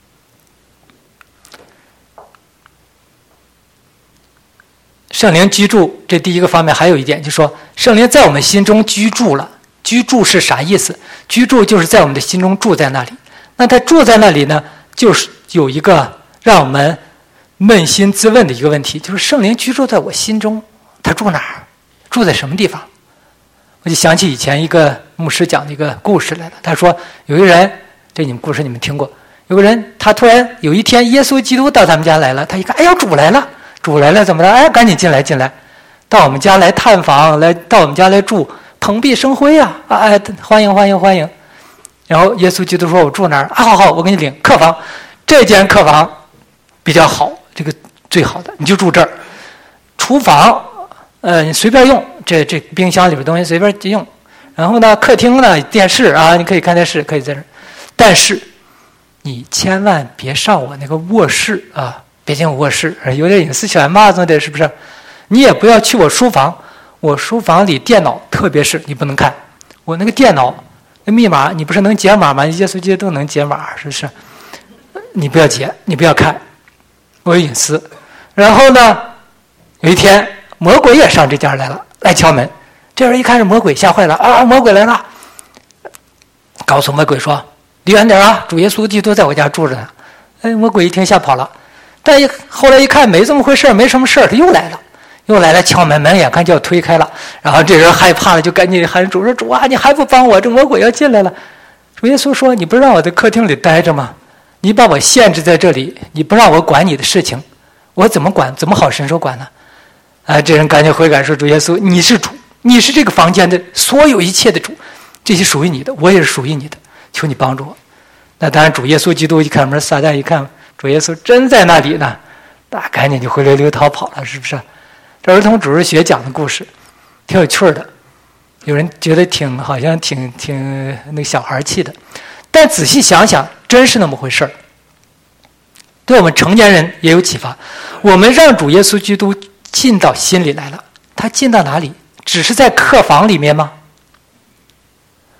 圣灵居住，这第一个方面。还有一点就是说，圣灵在我们心中居住了。居住是啥意思？居住就是在我们的心中住在那里。那他住在那里呢，就是有一个让我们扪心自问的一个问题，就是圣灵居住在我心中，他住哪儿？住在什么地方？我就想起以前一个牧师讲的一个故事来了。他说有一个人，这你们故事你们听过，有个人他突然有一天耶稣基督到他们家来了，他一看，哎呀，主来了怎么了？哎，赶紧进来，到我们家来探访，到我们家来住，蓬荜生辉啊！哎，欢迎。然后耶稣基督说：“我住哪儿？啊，好，我给你领客房，这间客房比较好，这个最好的，你就住这儿。厨房，你随便用，这冰箱里边东西随便用。然后呢，客厅呢，电视啊，你可以看电视，可以在这儿。但是你千万别上我那个卧室啊，别进我卧室，有点隐私权嘛，总得是不是？你也不要去我书房，我书房里电脑，特别是你不能看我那个电脑那密码，你不是能解码吗？耶稣基督能解码，是不是？你不要解，你不要看，我有隐私。然后呢，有一天魔鬼也上这家来了，来敲门。这人一看是魔鬼，吓坏了啊！魔鬼来了，告诉魔鬼说：“离远点啊，主耶稣基督在我家住着呢。”哎，魔鬼一听吓跑了。但后来一看没这么回事，没什么事，他又来了，敲门，门眼看就要推开了。然后这人害怕了，就赶紧喊主说：“主啊，你还不帮我？这魔鬼要进来了。”主耶稣说：“你不是让我在客厅里待着吗？你把我限制在这里，你不让我管你的事情，我怎么管？怎么好伸手管呢？”这人赶紧悔改说：“主耶稣，你是主，你是这个房间的所有一切的主，这些属于你的，我也是属于你的，求你帮助我。”那当然，主耶稣基督一开门，撒旦一看主耶稣真在那里呢，那赶紧就灰溜溜逃跑了，是不是？这儿童主日学讲的故事挺有趣的，有人觉得好像挺那个小孩气的，但仔细想想，真是那么回事儿。对我们成年人也有启发。我们让主耶稣基督进到心里来了，他进到哪里？只是在客房里面吗？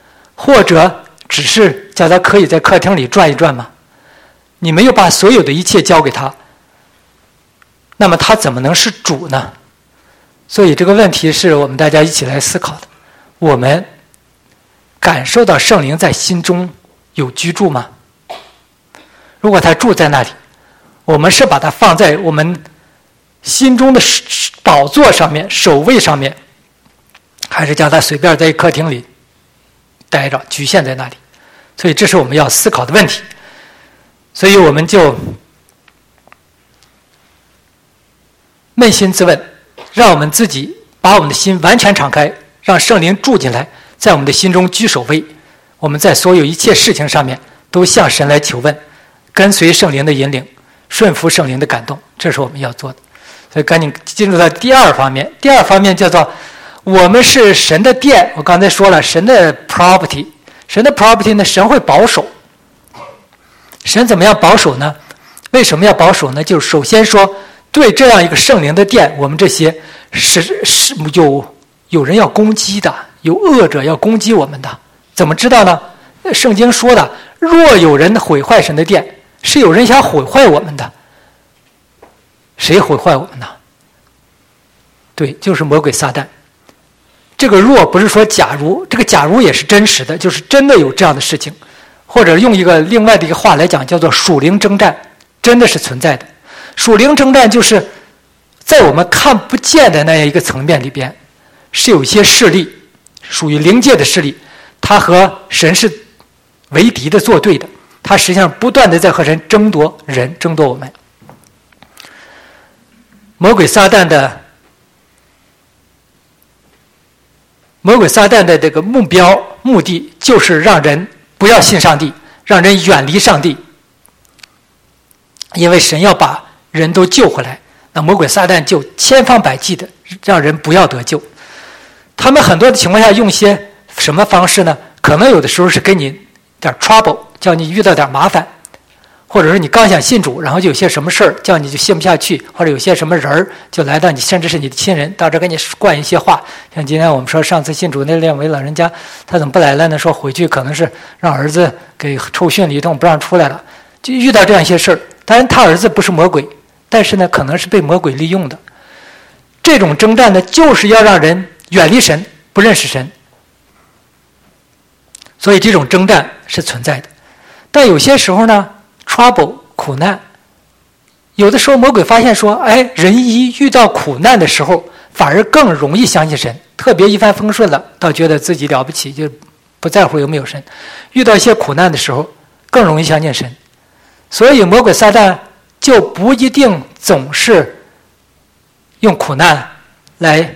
或者只是叫他可以在客厅里转一转吗？你没有把所有的一切交给他，那么他怎么能是主呢？所以这个问题是我们大家一起来思考的。我们感受到圣灵在心中有居住吗？如果他住在那里，我们是把它放在我们心中的宝座上面、首位上面，还是叫他随便在客厅里待着，局限在那里？所以这是我们要思考的问题。所以我们就扪心自问，让我们自己把我们的心完全敞开，让圣灵住进来，在我们的心中居首位。我们在所有一切事情上面都向神来求问，跟随圣灵的引领，顺服圣灵的感动，这是我们要做的。所以赶紧进入到第二方面。第二方面叫做我们是神的殿。我刚才说了，神的 property， 神的 property 呢，神会保守。神怎么样保守呢？为什么要保守呢？就是首先说，对这样一个圣灵的殿，我们这些是有人要攻击的，有恶者要攻击我们的。怎么知道呢？圣经说的，若有人毁坏神的殿，是有人想毁坏我们的。谁毁坏我们呢？对，就是魔鬼撒旦。这个若不是说假如，这个假如也是真实的，就是真的有这样的事情。或者用另外的一个话来讲，叫做属灵征战，真的是存在的。属灵征战就是在我们看不见的那样一个层面里边，是有一些势力，属于灵界的势力，它和神是为敌的、作对的，它实际上不断的在和神争夺人，争夺我们。魔鬼撒旦的这个目的就是让人不要信上帝，让人远离上帝，因为神要把人都救回来，那魔鬼撒旦就千方百计的让人不要得救。他们很多的情况下用些什么方式呢？可能有的时候是给你点 trouble， 叫你遇到点麻烦，或者是你刚想信主，然后就有些什么事儿叫你就信不下去，或者有些什么人就来到你，甚至是你的亲人到这给你灌一些话。像今天我们说上次信主那两位老人家，他怎么不来了呢？说回去可能是让儿子给抽训了一通，不让出来了，就遇到这样一些事儿。当然他儿子不是魔鬼，但是呢可能是被魔鬼利用的。这种征战呢，就是要让人远离神，不认识神。所以这种征战是存在的。但有些时候呢，trouble 苦难，有的时候魔鬼发现说，人一遇到苦难的时候，反而更容易相信神，特别一帆风顺了，倒觉得自己了不起，就不在乎有没有神。遇到一些苦难的时候，更容易相信神。所以魔鬼撒旦就不一定总是用苦难来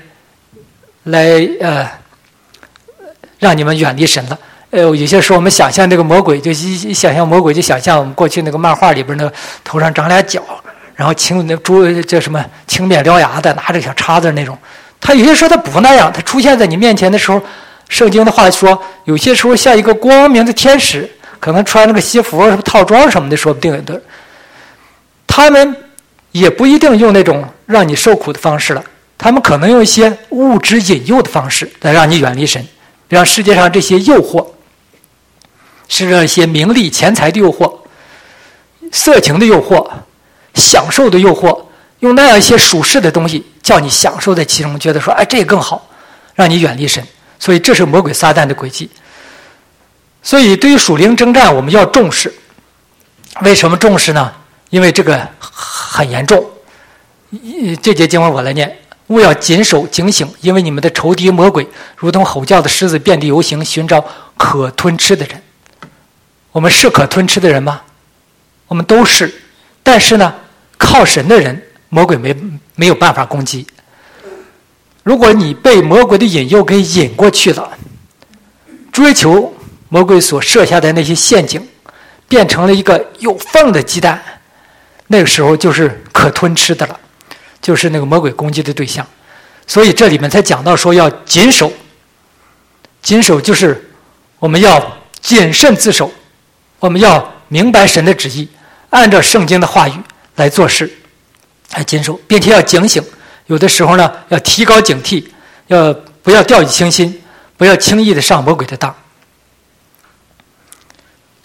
让你们远离神了。有些时候我们想象这个魔鬼，就一想象魔鬼，就想象我们过去那个漫画里边那个头上长俩角，然后那猪叫什么青面獠牙的，拿着小叉子那种。他有些时候他不那样，他出现在你面前的时候，圣经的话说，有些时候像一个光明的天使，可能穿那个西服、套装什么的，说不定的。他们也不一定用那种让你受苦的方式了，他们可能用一些物质引诱的方式来让你远离神，让世界上这些诱惑。是这些名利、钱财的诱惑、色情的诱惑、享受的诱惑，用那样一些属世的东西叫你享受在其中，觉得说这个更好，让你远离神。所以这是魔鬼撒旦的诡计。所以对于属灵征战我们要重视。为什么重视呢？因为这个很严重。这节经文我来念，务要谨守警醒，因为你们的仇敌魔鬼如同吼叫的狮子，遍地游行，寻找可吞吃的人。我们是可吞吃的人吗？我们都是。但是呢，靠神的人，魔鬼没有办法攻击。如果你被魔鬼的引诱给引过去了，追求魔鬼所设下的那些陷阱，变成了一个有缝的鸡蛋，那个时候就是可吞吃的了，就是那个魔鬼攻击的对象。所以这里面才讲到说要谨守，谨守就是我们要谨慎自守，我们要明白神的旨意，按照圣经的话语来做事，来谨守，并且要警醒。有的时候呢，要提高警惕，不要掉以轻心，不要轻易的上魔鬼的当。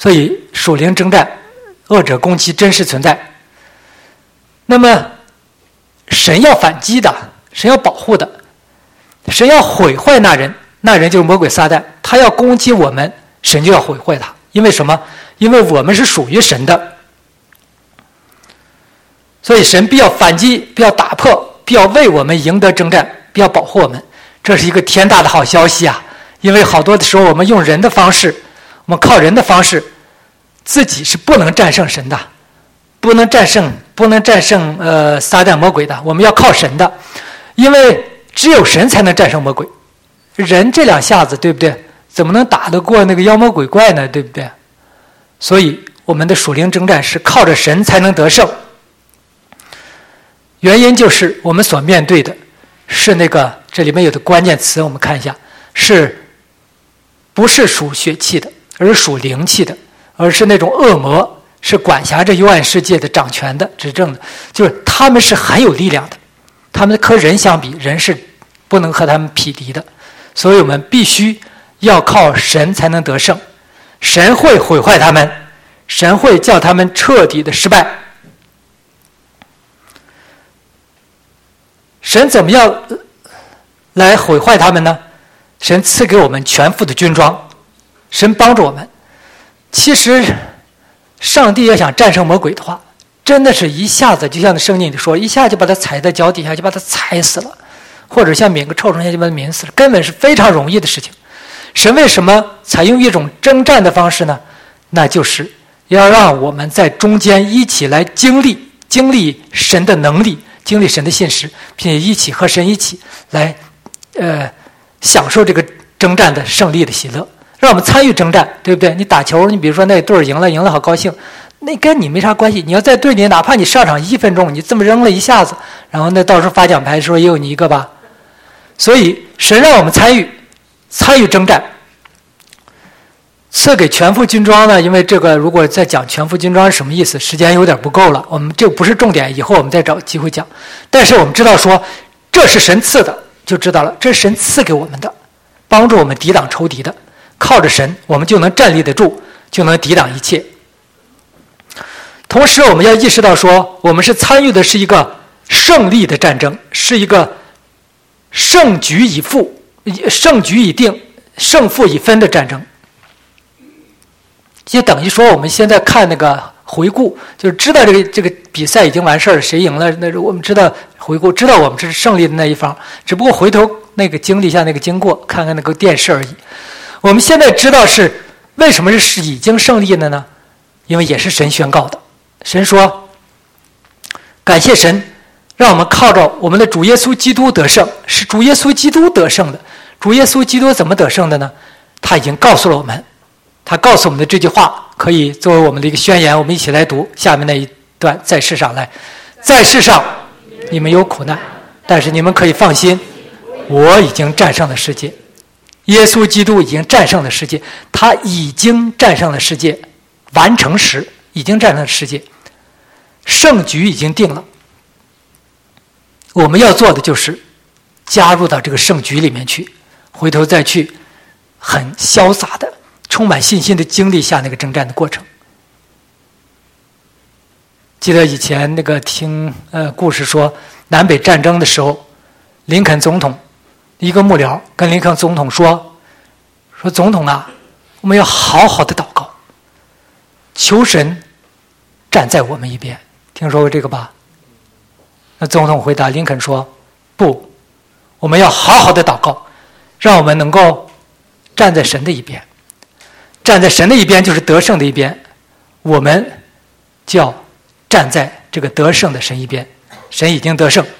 所以属灵征战，恶者攻击真实存在。那么神要反击的，神要保护的，神要毁坏那人，那人就是魔鬼撒旦，他要攻击我们，神就要毁坏他。因为什么？因为我们是属于神的，所以神必要反击，必要打破，必要为我们赢得征战，必要保护我们。这是一个天大的好消息啊！因为好多的时候我们用人的方式，我们靠人的方式，自己是不能战胜神的，不能战胜撒旦魔鬼的。我们要靠神的，因为只有神才能战胜魔鬼。人这两下子，对不对？怎么能打得过那个妖魔鬼怪呢？对不对？所以我们的属灵征战是靠着神才能得胜。原因就是我们所面对的是那个，这里面有的关键词我们看一下，不是属血气的，而是属灵气的，而是那种恶魔，是管辖着幽暗世界的、掌权的、执政的，就是他们是很有力量的，他们和人相比，人是不能和他们匹敌的，所以我们必须要靠神才能得胜。神会毁坏他们，神会叫他们彻底的失败。神怎么样来毁坏他们呢？神赐给我们全副的军装，神帮助我们。其实上帝要想战胜魔鬼的话，真的是一下子，就像圣经里说，一下就把他踩在脚底下，就把他踩死了，或者像抿个臭虫下就把他抿死了，根本是非常容易的事情。神为什么采用一种征战的方式呢？那就是要让我们在中间一起来经历神的能力，经历神的信实，并且一起和神一起来享受这个征战的胜利的喜乐，让我们参与征战，对不对？你打球，你比如说那队赢了好高兴，那跟你没啥关系。你要在队里，哪怕你上场1分钟，你这么扔了一下子，然后那到时候发奖牌的时候也有你一个吧。所以神让我们参与征战，赐给全副军装呢。因为这个如果再讲全副军装是什么意思，时间有点不够了，我们这不是重点，以后我们再找机会讲。但是我们知道说这是神赐的，就知道了，这是神赐给我们的，帮助我们抵挡仇敌的。靠着神，我们就能站立得住，就能抵挡一切。同时我们要意识到说，我们是参与的是一个胜利的战争，是一个胜局已负、胜局已定、胜负已分的战争。就等于说我们现在看那个回顾，就是知道这个比赛已经完事儿了，谁赢了，那我们知道回顾，知道我们是胜利的那一方，只不过回头那个经历一下那个经过，看看那个电视而已。我们现在知道是为什么是已经胜利了呢？因为也是神宣告的。神说，感谢神让我们靠着我们的主耶稣基督得胜，是主耶稣基督得胜的。主耶稣基督怎么得胜的呢？他已经告诉了我们，他告诉我们的这句话可以作为我们的一个宣言，我们一起来读下面那一段。在世上来，在世上你们有苦难，但是你们可以放心，我已经战胜了世界。耶稣基督已经战胜了世界，他已经战胜了世界，完成时已经战胜了世界，胜局已经定了。我们要做的就是加入到这个胜局里面去，回头再去很潇洒的、充满信心的经历下那个征战的过程。记得以前那个听故事说，南北战争的时候，林肯总统一个幕僚跟林肯总统说总统啊，我们要好好的祷告，求神站在我们一边。听说过这个吧？那总统回答林肯说，不，我们要好好的祷告，让我们能够站在神的一边。站在神的一边就是得胜的一边，我们就要站在这个得胜的神一边。神已经得胜。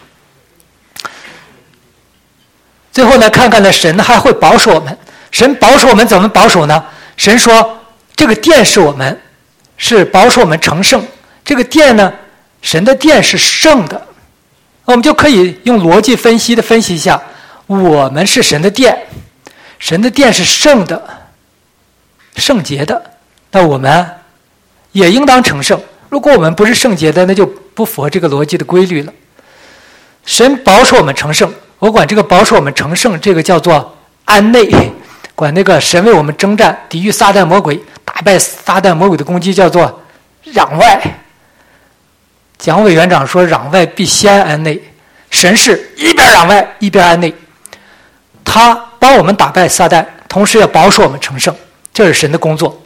最后呢，看看呢，神还会保守我们。神保守我们怎么保守呢？神说这个殿是我们，是保守我们成圣。这个殿呢，神的殿是圣的。我们就可以用逻辑分析一下，我们是神的殿，神的殿是圣的、圣洁的，那我们也应当成圣。如果我们不是圣洁的，那就不符合这个逻辑的规律了。神保守我们成圣，我管这个保守我们成圣，这个叫做安内，管那个神为我们征战，抵御撒旦魔鬼， 打败撒旦魔鬼的攻击叫做攘外。蒋委员长说：“攘外必先安内。”神是一边攘外一边安内，他帮我们打败撒旦，同时要保守我们成圣，这是神的工作。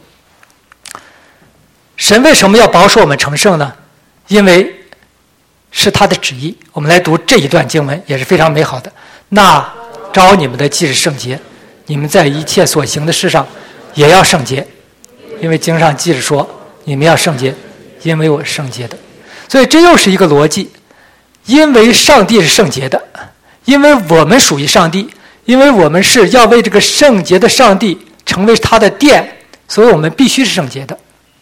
神为什么要保守我们成圣呢？因为是他的旨意。我们来读这一段经文也是非常美好的。那召你们的既是圣洁，你们在一切所行的事上也要圣洁，因为经上记着说，你们要圣洁，因为我是圣洁的。所以这又是一个逻辑，因为上帝是圣洁的，因为我们属于上帝，因为我们是要为这个圣洁的上帝成为他的殿，所以我们必须是圣洁的。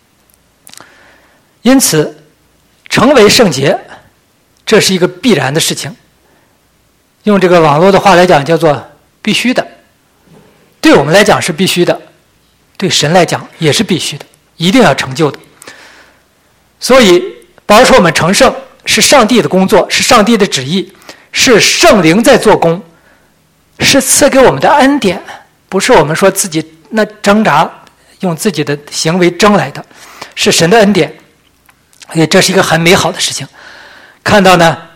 因此成为圣洁，这是一个必然的事情，用这个网络的话来讲叫做必须的。对我们来讲是必须的，对神来讲也是必须的，一定要成就的。所以保守我们成圣是上帝的工作，是上帝的旨意，是圣灵在做工，是赐给我们的恩典，不是我们说自己那挣扎用自己的行为争来的，是神的恩典。所以这是一个很美好的事情。看到呢，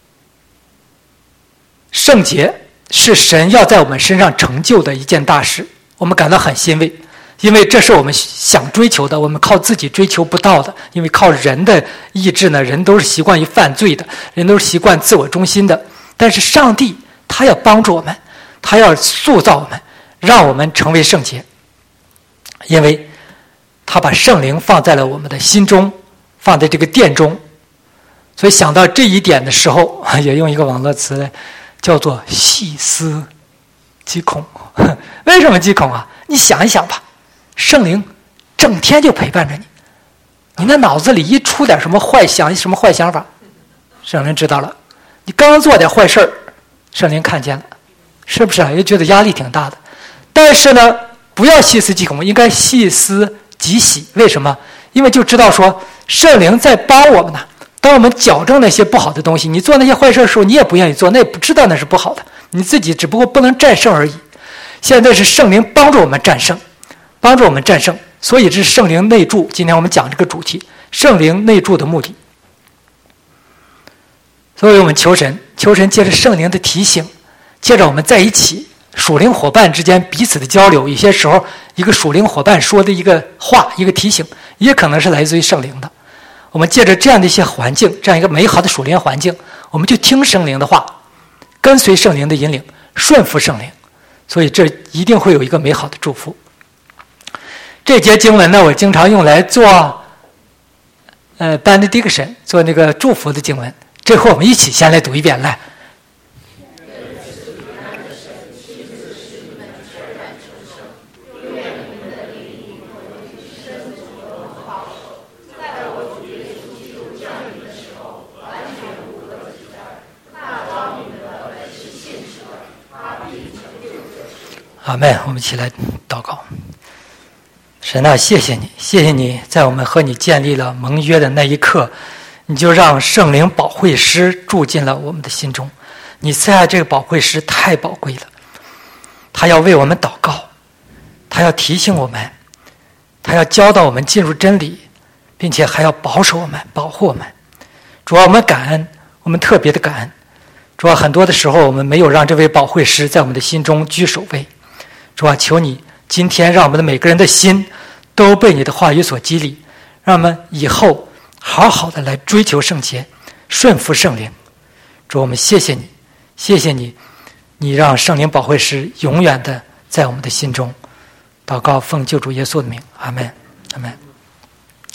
圣洁是神要在我们身上成就的一件大事，我们感到很欣慰，因为这是我们想追求的，我们靠自己追求不到的。因为靠人的意志呢，人都是习惯于犯罪的，人都是习惯自我中心的。但是上帝他要帮助我们，他要塑造我们，让我们成为圣洁，因为他把圣灵放在了我们的心中，放在这个殿中。所以想到这一点的时候，也用一个网络词来叫做细思极恐。为什么极恐啊？你想一想吧，圣灵整天就陪伴着你，你那脑子里一出点什么坏想法，圣灵知道了。你刚做点坏事儿，圣灵看见了，是不是啊？也觉得压力挺大的。但是呢，不要细思极恐，应该细思极喜。为什么？因为就知道说圣灵在帮我们呢。当我们矫正那些不好的东西，你做那些坏事的时候，你也不愿意做，那也不知道那是不好的，你自己只不过不能战胜而已。现在是圣灵帮助我们战胜，帮助我们战胜，所以这是圣灵内住。今天我们讲这个主题，圣灵内住的目的。所以我们求神借着圣灵的提醒，借着我们在一起属灵伙伴之间彼此的交流，有些时候一个属灵伙伴说的一个话，一个提醒，也可能是来自于圣灵的。我们借着这样的一些环境，这样一个美好的属灵环境，我们就听圣灵的话，跟随圣灵的引领，顺服圣灵，所以这一定会有一个美好的祝福。这节经文呢，我经常用来做benediction， 做那个祝福的经文。这回我们一起先来读一遍，来。阿们，我们一起来祷告。神啊，谢谢你，谢谢你在我们和你建立了盟约的那一刻，你就让圣灵保惠师住进了我们的心中。你赐下这个保惠师太宝贵了，他要为我们祷告，他要提醒我们，他要教导我们进入真理，并且还要保守我们，保护我们。主啊，我们感恩，我们特别的感恩。主啊，很多的时候我们没有让这位保惠师在我们的心中居首位。主啊，求你今天让我们的每个人的心都被你的话语所激励，让我们以后好好的来追求圣洁，顺服圣灵。主，我们谢谢你，谢谢你，你让圣灵保惠师永远的在我们的心中。祷告奉救主耶稣的名，阿们，阿们。